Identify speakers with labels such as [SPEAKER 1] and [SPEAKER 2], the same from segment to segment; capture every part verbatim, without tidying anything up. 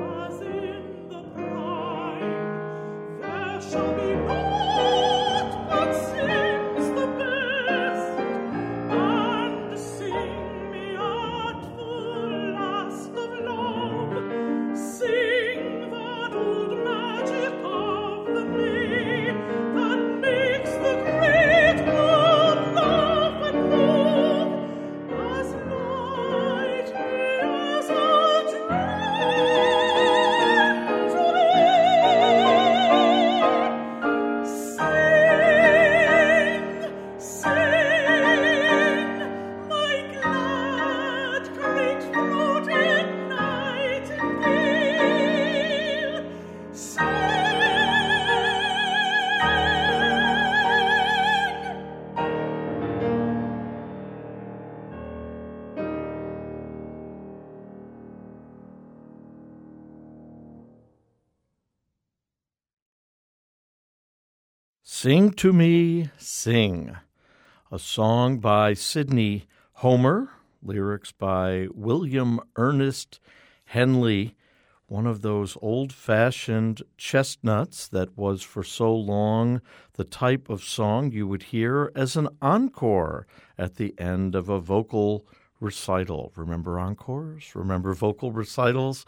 [SPEAKER 1] Sing to Me, Sing, a song by Sidney Homer, lyrics by William Ernest Henley, one of those old-fashioned chestnuts that was for so long the type of song you would hear as an encore at the end of a vocal recital. Remember encores? Remember vocal recitals?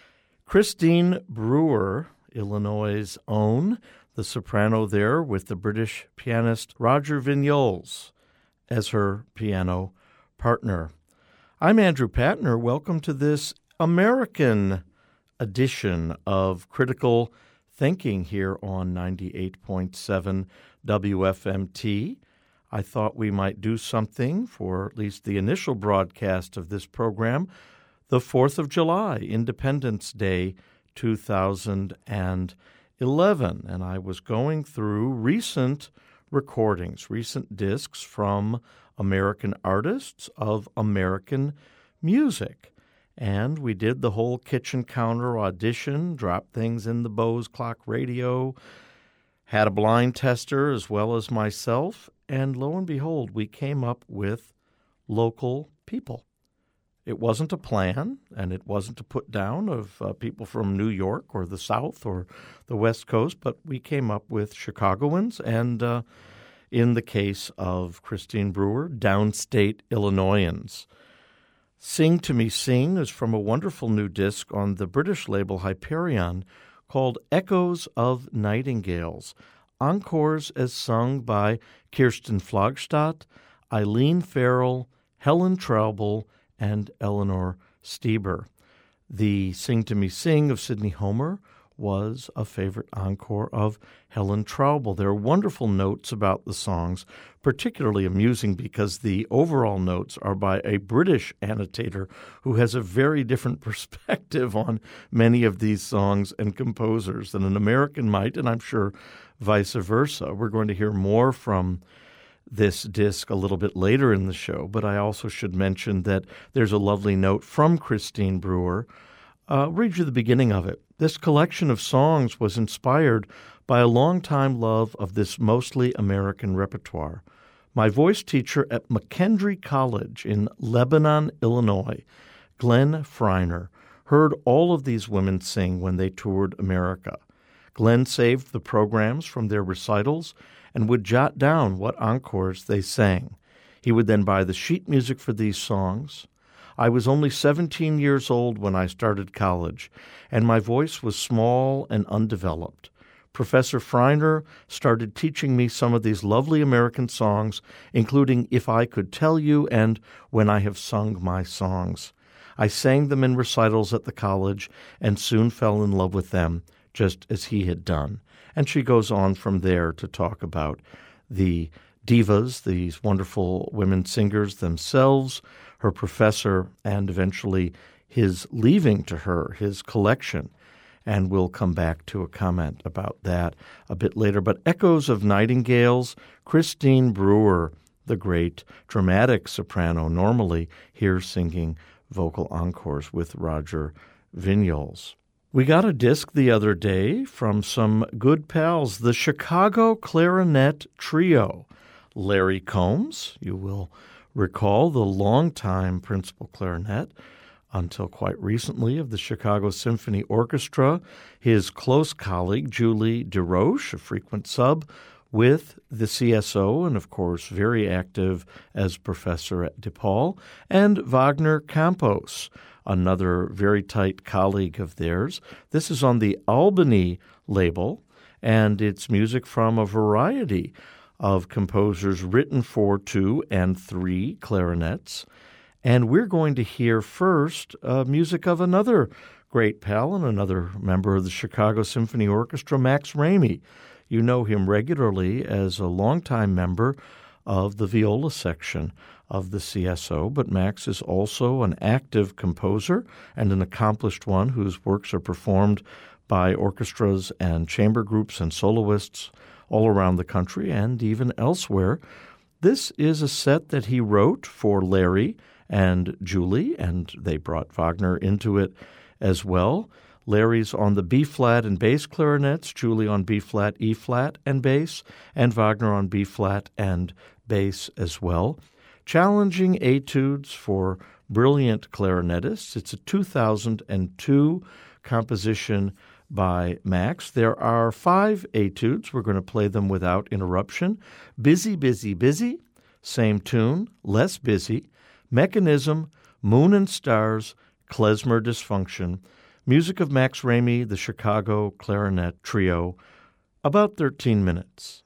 [SPEAKER 1] Christine Brewer, Illinois' own, the soprano there with the British pianist Roger Vignoles as her piano partner. I'm Andrew Patner. Welcome to this American edition of Critical Thinking here on ninety-eight point seven W F M T. I thought we might do something for at least the initial broadcast of this program, the fourth of July, Independence Day two thousand eleven. And I was going through recent recordings, recent discs from American artists of American music. And we did the whole kitchen counter audition, dropped things in the Bose Clock radio, had a blind tester as well as myself, and lo and behold, we came up with local people. It wasn't a plan, and it wasn't a put down of uh, people from New York or the South or the West Coast, but we came up with Chicagoans, and uh, in the case of Christine Brewer, downstate Illinoisans. Sing to Me, Sing is from a wonderful new disc on the British label Hyperion called Echoes of Nightingales, encores as sung by Kirsten Flogstad, Eileen Farrell, Helen Traubel, and Eleanor Stieber. The Sing to Me, Sing of Sidney Homer was a favorite encore of Helen Traubel. There are wonderful notes about the songs, particularly amusing because the overall notes are by a British annotator who has a very different perspective on many of these songs and composers than an American might, and I'm sure vice versa. We're going to hear more from this disc a little bit later in the show, but I also should mention that there's a lovely note from Christine Brewer. Uh, I'll read you the beginning of it. This collection of songs was inspired by a long-time love of this mostly American repertoire. My voice teacher at McKendree College in Lebanon, Illinois, Glenn Freiner, heard all of these women sing when they toured America. Glenn saved the programs from their recitals and would jot down what encores they sang. He would then buy the sheet music for these songs. I was only seventeen years old when I started college, and my voice was small and undeveloped. Professor Freiner started teaching me some of these lovely American songs, including If I Could Tell You and When I Have Sung My Songs. I sang them in recitals at the college and soon fell in love with them, just as he had done. And she goes on from there to talk about the divas, these wonderful women singers themselves, her professor, and eventually his leaving to her, his collection. And we'll come back to a comment about that a bit later. But Echoes of Nightingales, Christine Brewer, the great dramatic soprano, normally here singing vocal encores with Roger Vignoles. We got a disc the other day from some good pals, the Chicago Clarinet Trio. Larry Combs, you will recall, the longtime principal clarinet, until quite recently, of the Chicago Symphony Orchestra. His close colleague, Julie DeRoche, a frequent sub with the C S O, and of course very active as professor at DePaul, and Wagner Campos, another very tight colleague of theirs. This is on the Albany label, and it's music from a variety of composers written for two and three clarinets. And we're going to hear first uh, music of another great pal and another member of the Chicago Symphony Orchestra, Max Ramey. You know him regularly as a longtime member of the viola section of the C S O, but Max is also an active composer and an accomplished one whose works are performed by orchestras and chamber groups and soloists all around the country and even elsewhere. This is a set that he wrote for Larry and Julie, and they brought Wagner into it as well. Larry's on the B-flat and bass clarinets, Julie on B-flat, E-flat, and bass, and Wagner on B-flat and bass as well. Challenging etudes for brilliant clarinetists. It's a two thousand two composition by Max. There are five etudes. We're going to play them without interruption. Busy, Busy, Busy, same tune, Less Busy, Mechanism, Moon and Stars, Klezmer Dysfunction, music of Max Ramey, the Chicago Clarinet Trio, about thirteen minutes.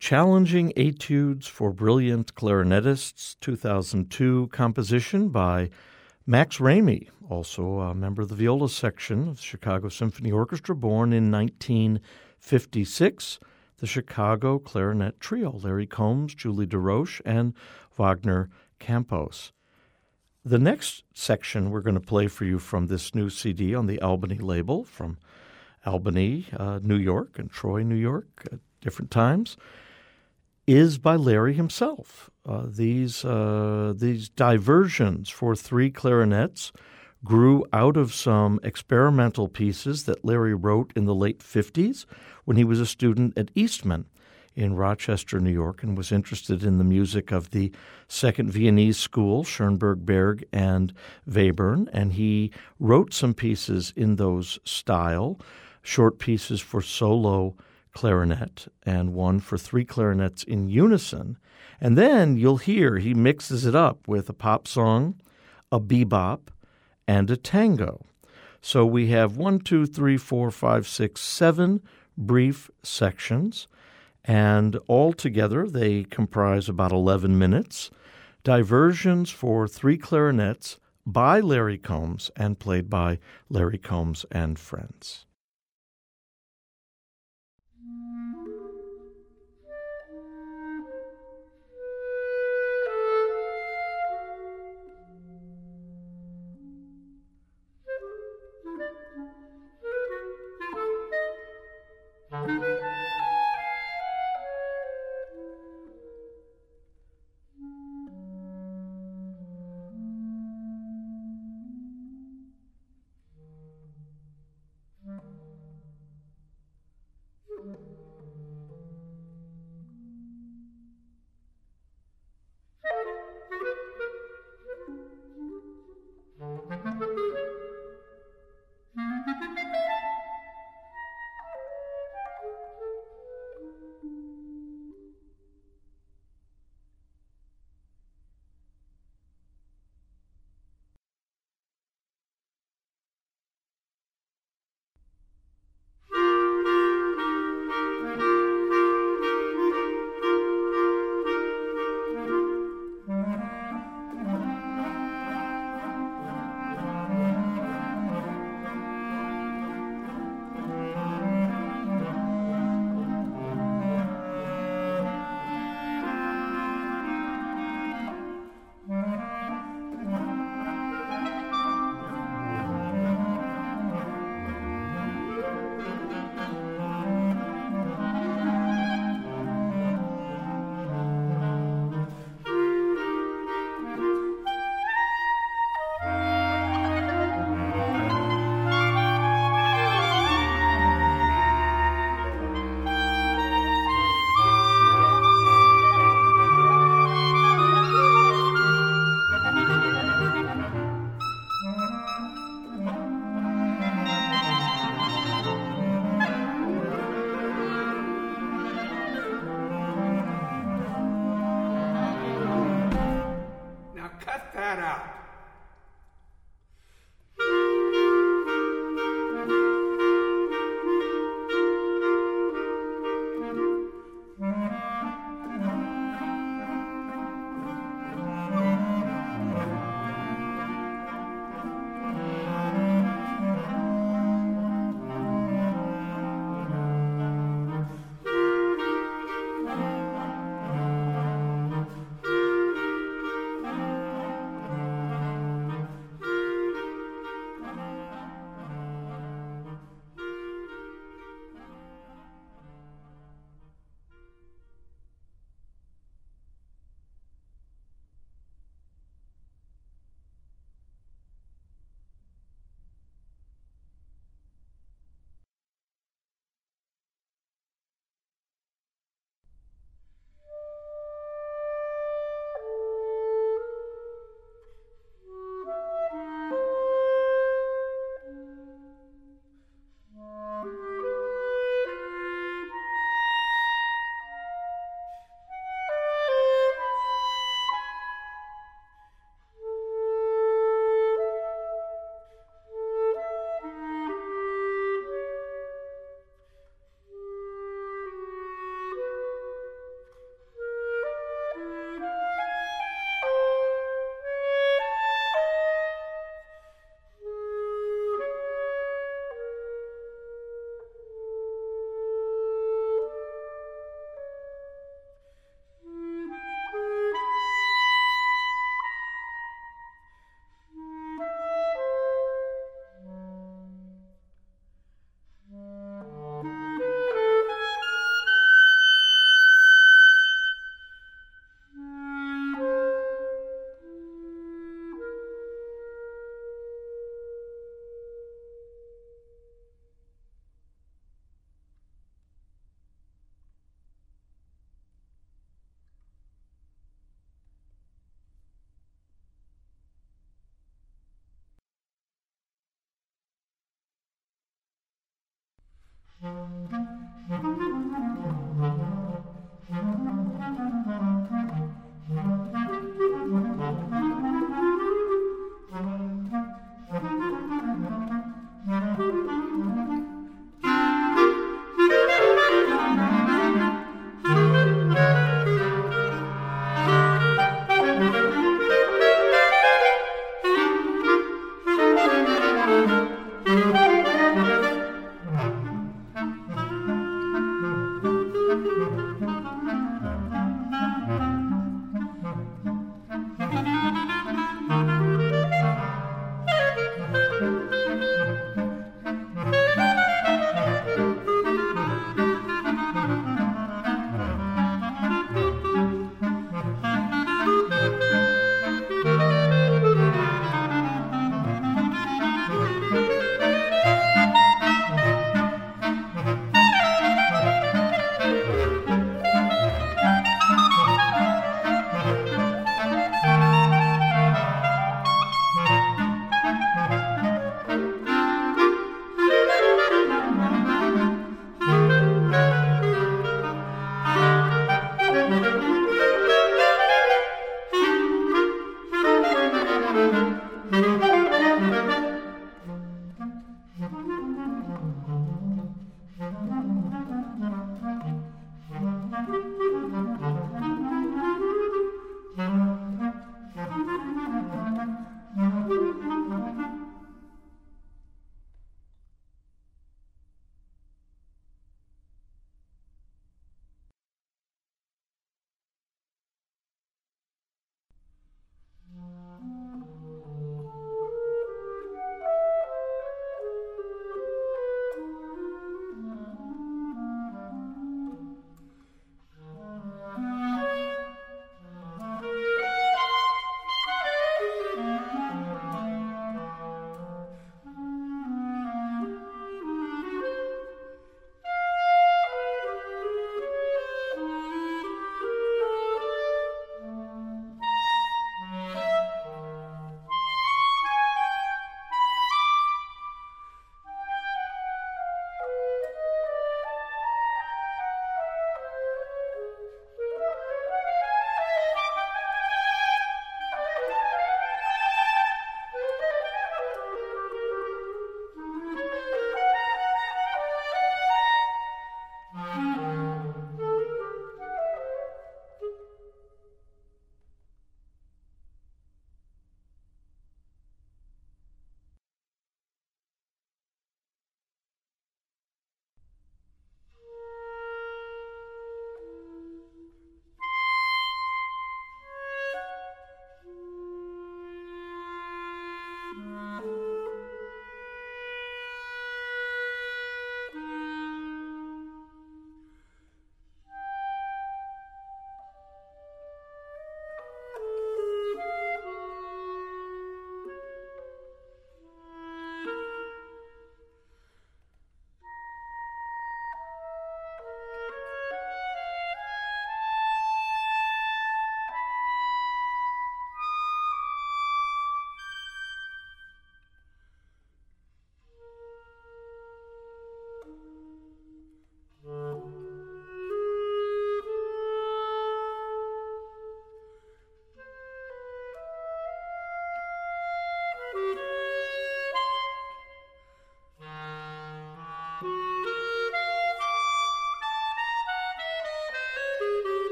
[SPEAKER 1] Challenging Etudes for Brilliant Clarinetists, two thousand two composition by Max Ramey, also a member of the viola section of the Chicago Symphony Orchestra, born in nineteen fifty-six. The Chicago Clarinet Trio, Larry Combs, Julie DeRoche, and Wagner Campos. The next section we're going to play for you from this new C D on the Albany label, from Albany, uh, New York, and Troy, New York, at different times, is by Larry himself. Uh, these uh, these diversions for three clarinets grew out of some experimental pieces that Larry wrote in the late fifties when he was a student at Eastman in Rochester, New York, and was interested in the music of the Second Viennese School, Schoenberg, Berg, and Webern. And he wrote some pieces in those style, short pieces for solo clarinet and one for three clarinets in unison. And then you'll hear he mixes it up with a pop song, a bebop, and a tango. So we have one, two, three, four, five, six, seven brief sections, and all together they comprise about eleven minutes. Diversions for three clarinets by Larry Combs and played by Larry Combs and Friends.
[SPEAKER 2] Mm-hmm.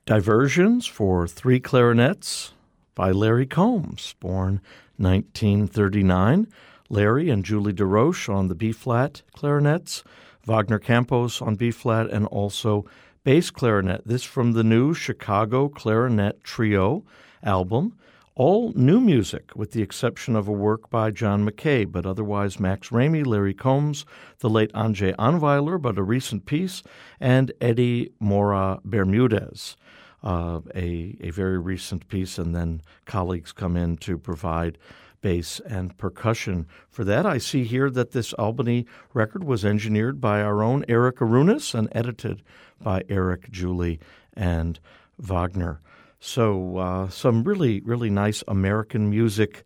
[SPEAKER 1] Diversions for Three Clarinets by Larry Combs, born nineteen thirty-nine. Larry and Julie DeRoche on the B-flat clarinets, Wagner Campos on B-flat, and also bass clarinet. This from the new Chicago Clarinet Trio album. All new music, with the exception of a work by John McKay, but otherwise Max Ramey, Larry Combs, the late Andrzej Anweiler, but a recent piece, and Eddie Mora Bermudez, uh, a, a very recent piece, and then colleagues come in to provide bass and percussion. For that, I see here that this Albany record was engineered by our own Eric Arunas and edited by Eric, Julie, and Wagner. So uh, some really, really nice American music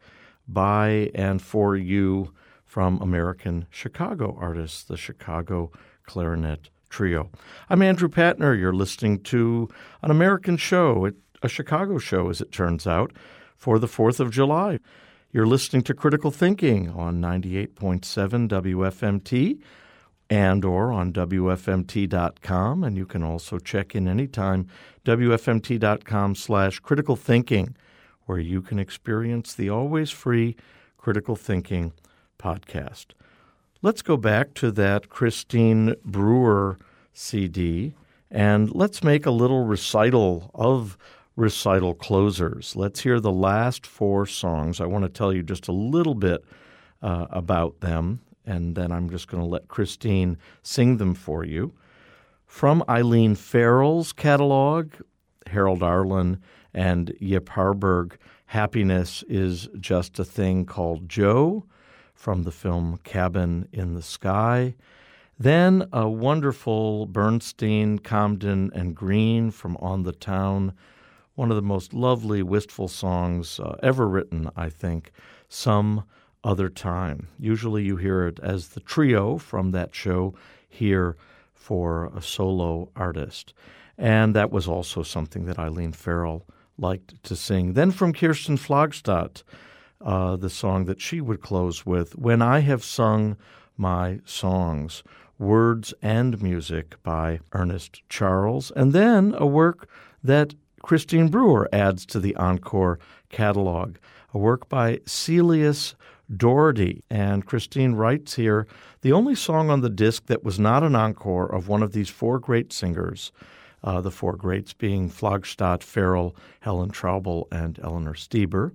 [SPEAKER 1] by and for you from American Chicago artists, the Chicago Clarinet Trio. I'm Andrew Patner. You're listening to an American show, a Chicago show, as it turns out, for the fourth of July. You're listening to Critical Thinking on ninety-eight point seven W F M T and or on W F M T dot com, and you can also check in anytime, W F M T dot com slash critical thinking, where you can experience the always free Critical Thinking podcast. Let's go back to that Christine Brewer C D, and let's make a little recital of recital closers. Let's hear the last four songs. I want to tell you just a little bit uh, about them, and then I'm just going to let Christine sing them for you. From Eileen Farrell's catalog, Harold Arlen and Yip Harburg, Happiness is Just a Thing Called Joe, from the film Cabin in the Sky. Then a wonderful Bernstein, Comden, and Green from On the Town, one of the most lovely, wistful songs uh, ever written, I think, Some Other Time. Usually you hear it as the trio from that show, here for a solo artist. And that was also something that Eileen Farrell liked to sing. Then from Kirsten Flagstad, uh, the song that she would close with, When I Have Sung My Songs, words and music by Ernest Charles. And then a work that Christine Brewer adds to the Encore catalog, a work by Celius Doherty. And Christine writes here, the only song on the disc that was not an encore of one of these four great singers, uh, the four greats being Flagstad, Farrell, Helen Traubel, and Eleanor Stieber,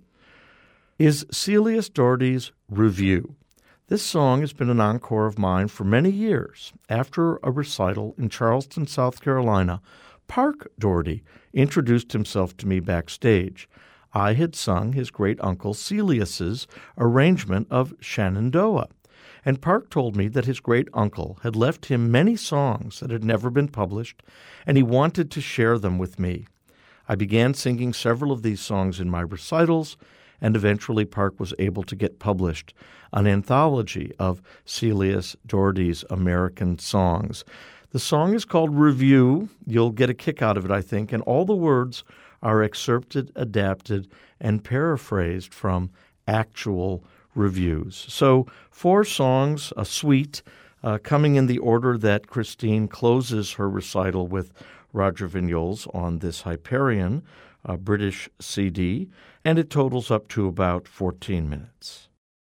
[SPEAKER 1] is Celius Doherty's Review. This song has been an encore of mine for many years. After a recital in Charleston, South Carolina, Park Doherty introduced himself to me backstage. I had sung his great-uncle Celius's arrangement of Shenandoah, and Park told me that his great-uncle had left him many songs that had never been published, and he wanted to share them with me. I began singing several of these songs in my recitals, and eventually Park was able to get published an anthology of Celius Doherty's American songs. The song is called Review. You'll get a kick out of it, I think, and all the words are excerpted, adapted, and paraphrased from actual reviews. So four songs, a suite, uh, coming in the order that Christine closes her recital with Roger Vignoles on this Hyperion, a British C D, and it totals up to about fourteen minutes.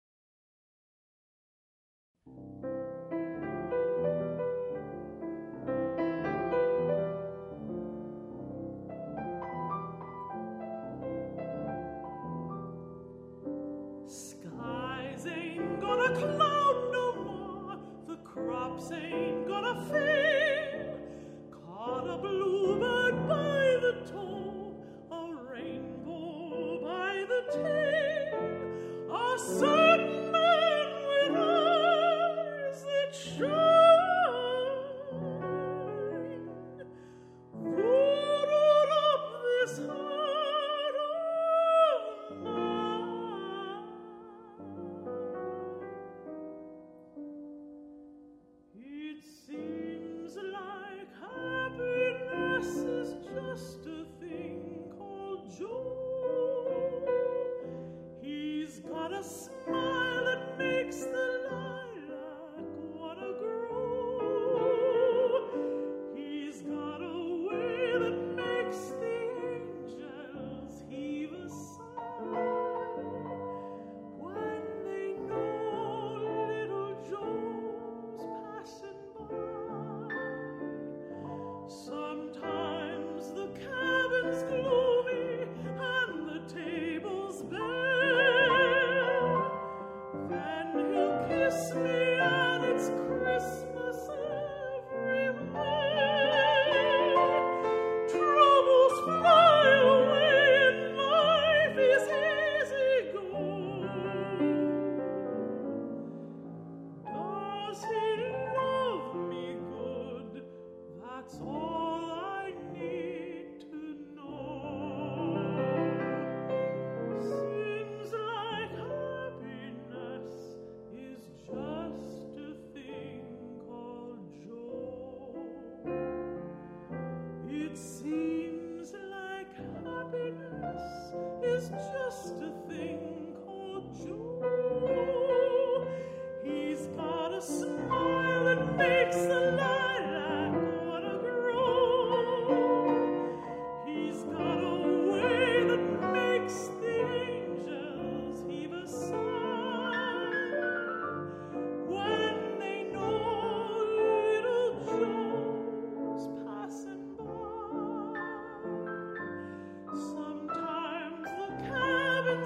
[SPEAKER 2] Skies ain't gonna cloud no more, the crops ain't gonna fail. Caught a bluebird by the toe, a rainbow by the tail, a certain man with eyes that shine. Rooted up this heart of mine. It's is just a thing called Joe. He's got a smile that makes the lilac wanna grow. He's got a way that makes the angels heave a sigh when they know little Joe's passing by. Sometimes the cabin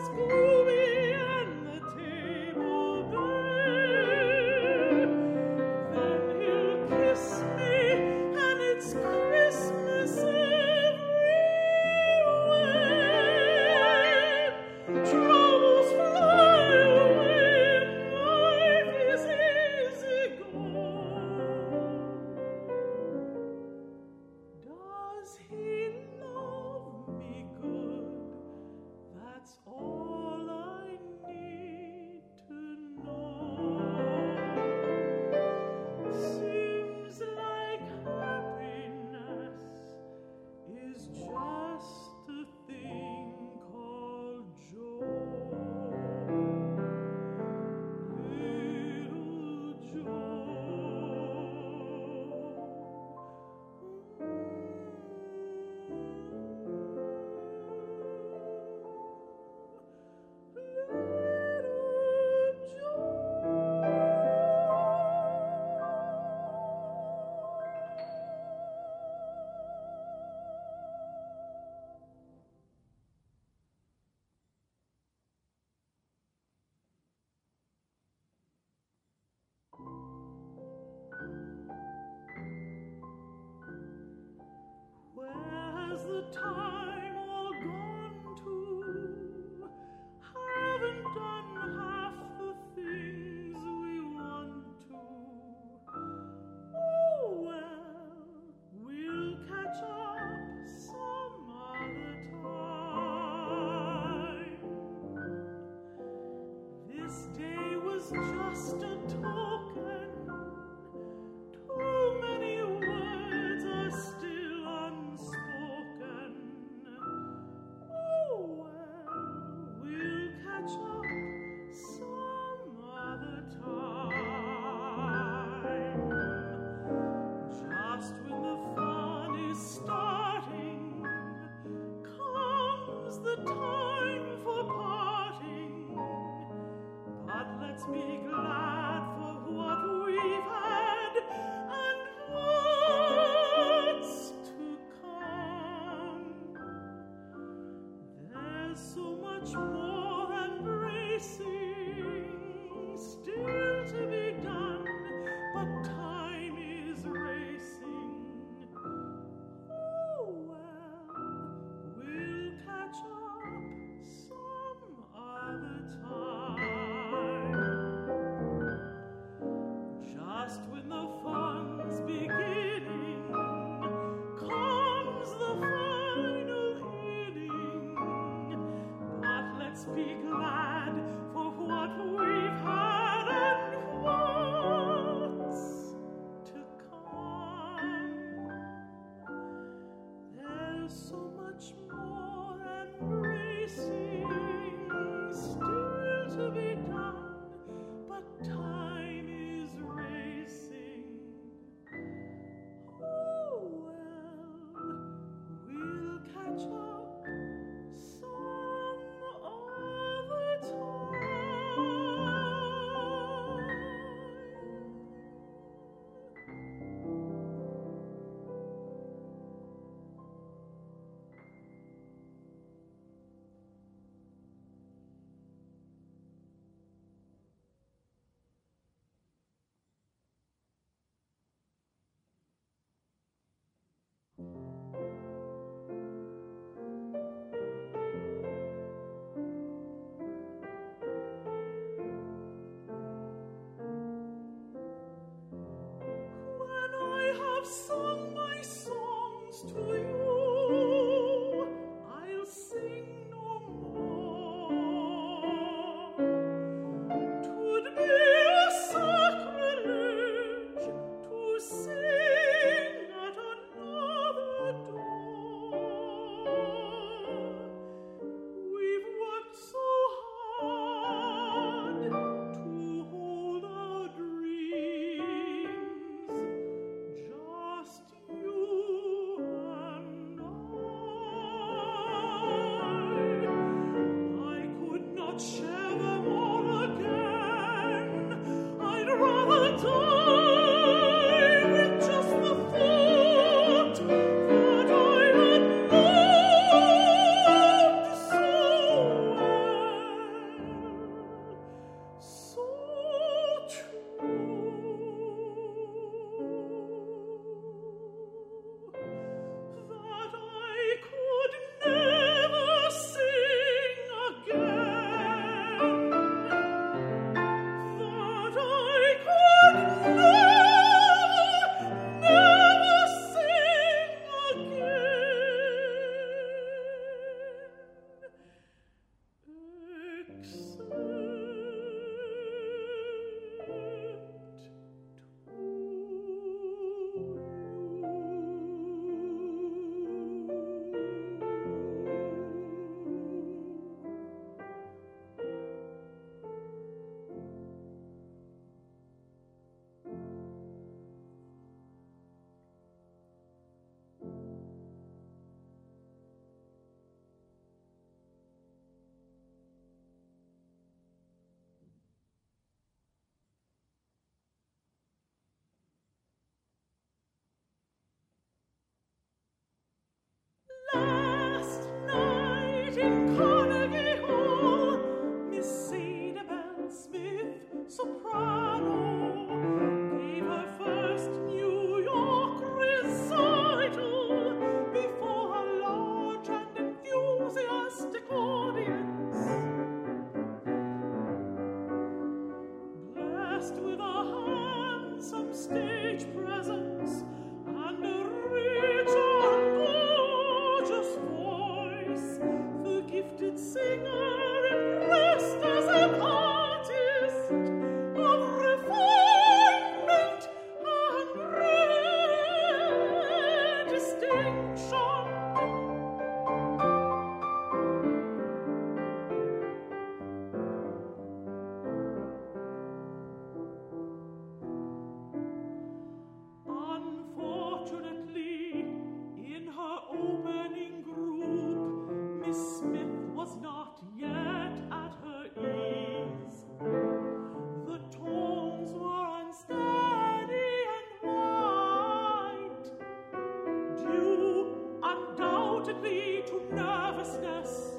[SPEAKER 2] to nervousness.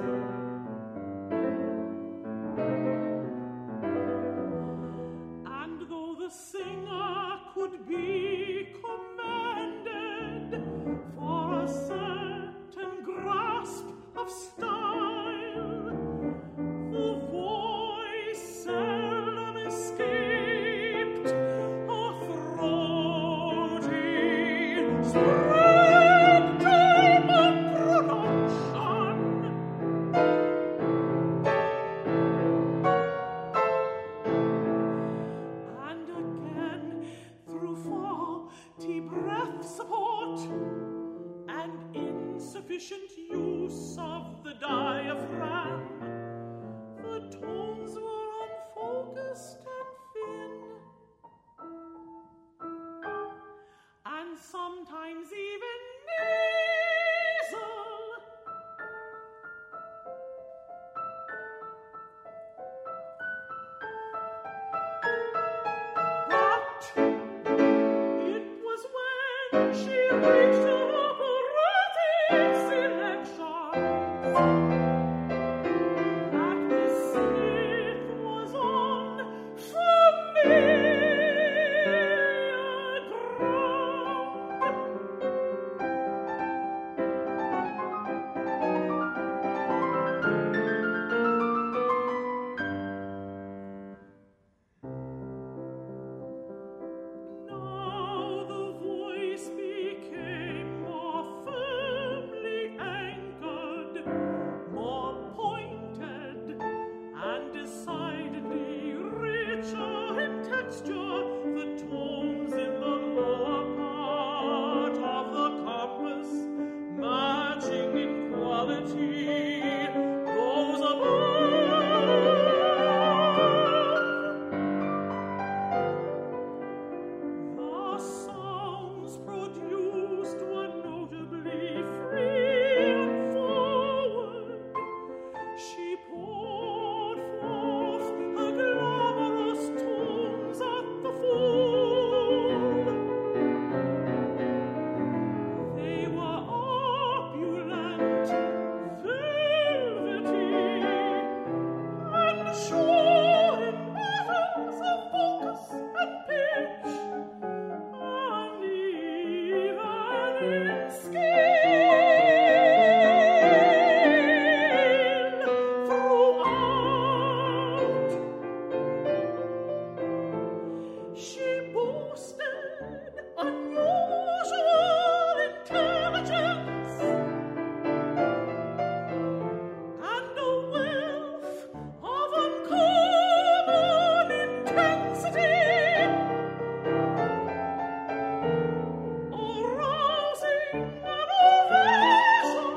[SPEAKER 2] And though the singer could be commended for a certain grasp of style, the voice seldom escaped a throaty spectrum of production. And again, through faulty breath support and insufficient use of the diaphragm, the tones were unfocused and thin, and sometimes even nasal. But it was when she reached her operatic selection that Miss Smith was on familiar Now the voice became more firmly anchored, more pointed, and decidedly richer in texture. The tones in the lower part of the compass, matching in quality those above. The sounds produced were notably free and forward. She poured forth her glamorous tones at the full. They were opulent, velvety, and sure in matters of focus and pitch, and even in scale throughout. She boasted unusual intelligence and a wealth of uncommon intensity, arousing an ovation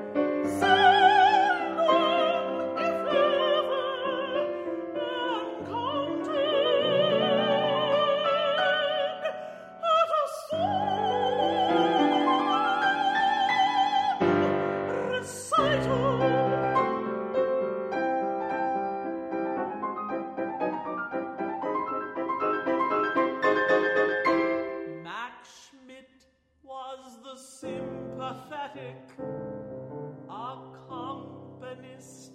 [SPEAKER 2] seldom, if ever, encountered at a sole recital. Max Schmidt was the sympathetic accompanist.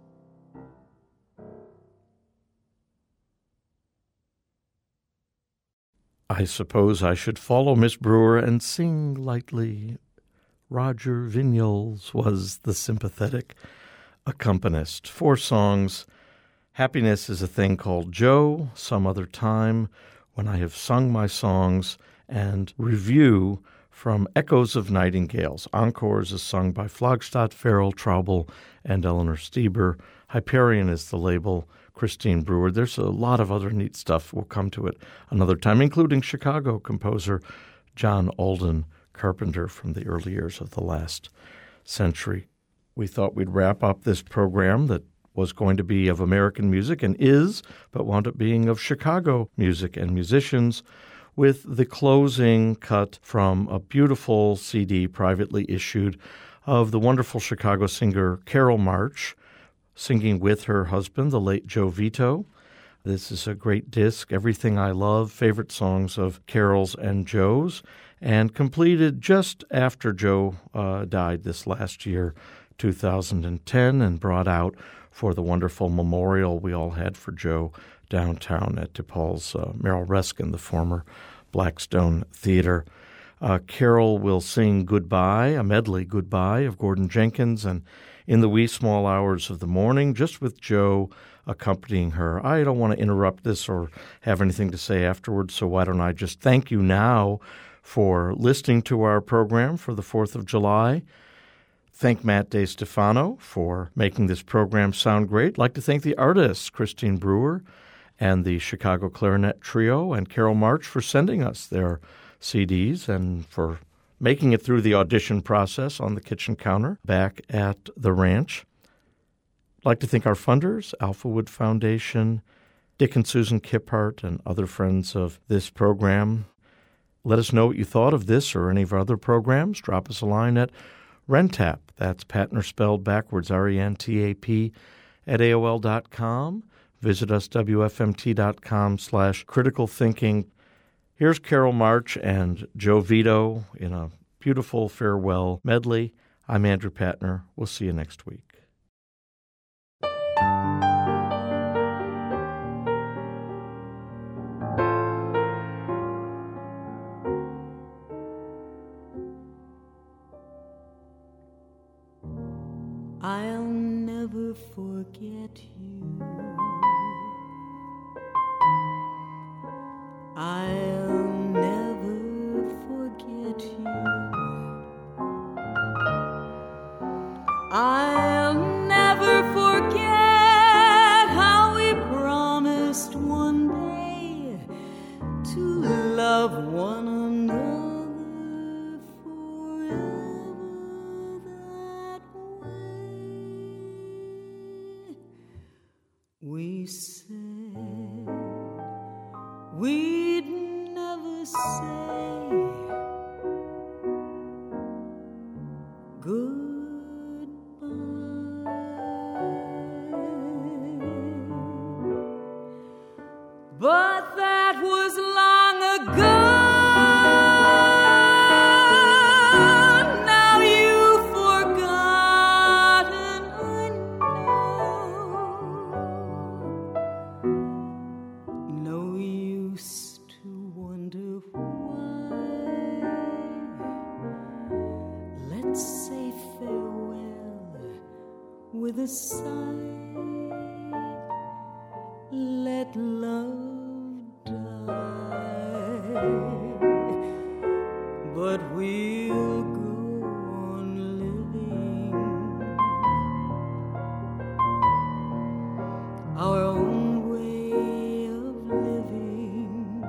[SPEAKER 1] I suppose I should follow Miss Brewer and sing lightly. Roger Vignoles was the sympathetic accompanist. Four songs. Happiness is a thing called Joe, Some Other Time, When I Have Sung My Songs, and Review from Echoes of Nightingales. Encores is sung by Flagstadt, Farrell, Traubel, and Eleanor Stieber. Hyperion is the label. Christine Brewer. There's a lot of other neat stuff. We'll come to it another time, including Chicago composer John Alden Carpenter from the early years of the last century. We thought we'd wrap up this program that was going to be of American music and is, but wound up being of Chicago music and musicians, with the closing cut from a beautiful C D privately issued of the wonderful Chicago singer Carol March, singing with her husband, the late Joe Vito. This is a great disc, Everything I Love, favorite songs of Carol's and Joe's. and completed just after Joe uh, died this last year, two thousand ten, and brought out for the wonderful memorial we all had for Joe downtown at DePaul's uh, Merrill Reskin, the former Blackstone Theater. Uh, Carol will sing Goodbye, a medley Goodbye of Gordon Jenkins, and in the wee small hours of the morning, just with Joe accompanying her. I don't want to interrupt this or have anything to say afterwards, so why don't I just thank you now for listening to our program for the fourth of July. Thank Matt DeStefano for making this program sound great. I'd like to thank the artists, Christine Brewer and the Chicago Clarinet Trio, and Carol March for sending us their C Ds and for making it through the audition process on the kitchen counter back at the ranch. I'd like to thank our funders, Alphawood Foundation, Dick and Susan Kiphart, and other friends of this program. Let us know what you thought of this or any of our other programs. Drop us a line at Rentap, that's Patner spelled backwards, R E N T A P, at A O L dot com. Visit us, W F M T dot com slash critical thinking. Here's Carol March and Joe Vito in a beautiful farewell medley. I'm Andrew Patner. We'll see you next week.
[SPEAKER 2] I'll never forget you. I'll never forget you. I'll never forget how we promised one day to love one another forever that way. We said we'd never say goodbye. But that was long ago. Now you've forgotten, I know. No use to wonder why. Let's say farewell with a sigh. Let love but we'll go on living our own way of living.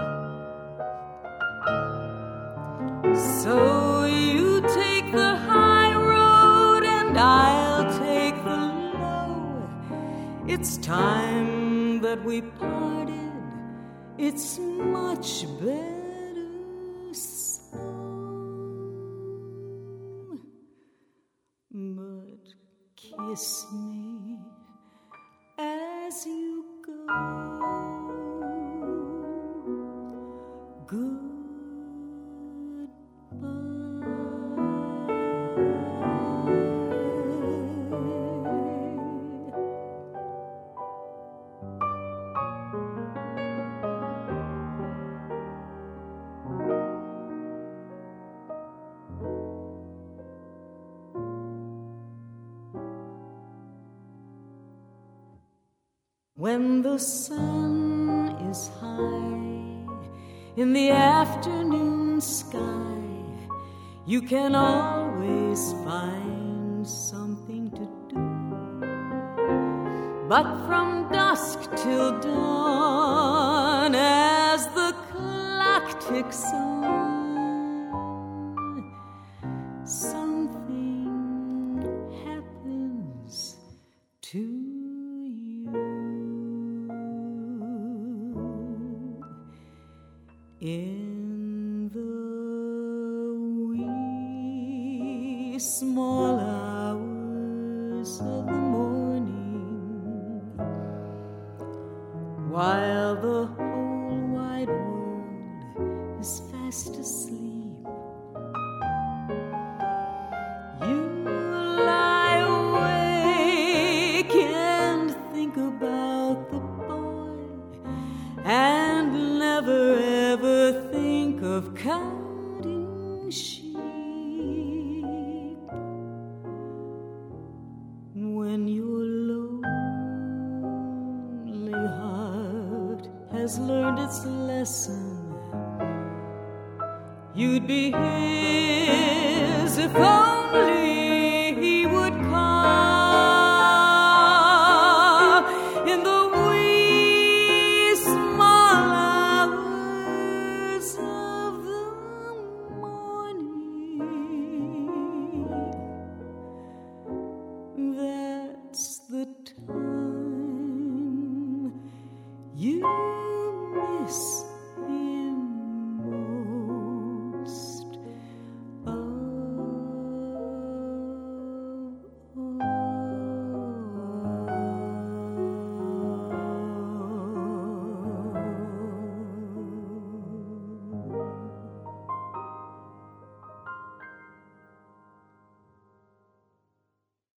[SPEAKER 2] So you take the high road and I'll take the low. It's time that we parted. It's much better so. But kiss me as you go. Goodbye. When the sun is high in the afternoon sky, you can always find something to do. But from dusk till dawn, as the clock ticks on, something happens to you. In the wee small hours of the morning, while the whole wide world is fast asleep, has learned its lesson. You'd be his if only he would come in the wee small hours of the morning. That's the time you miss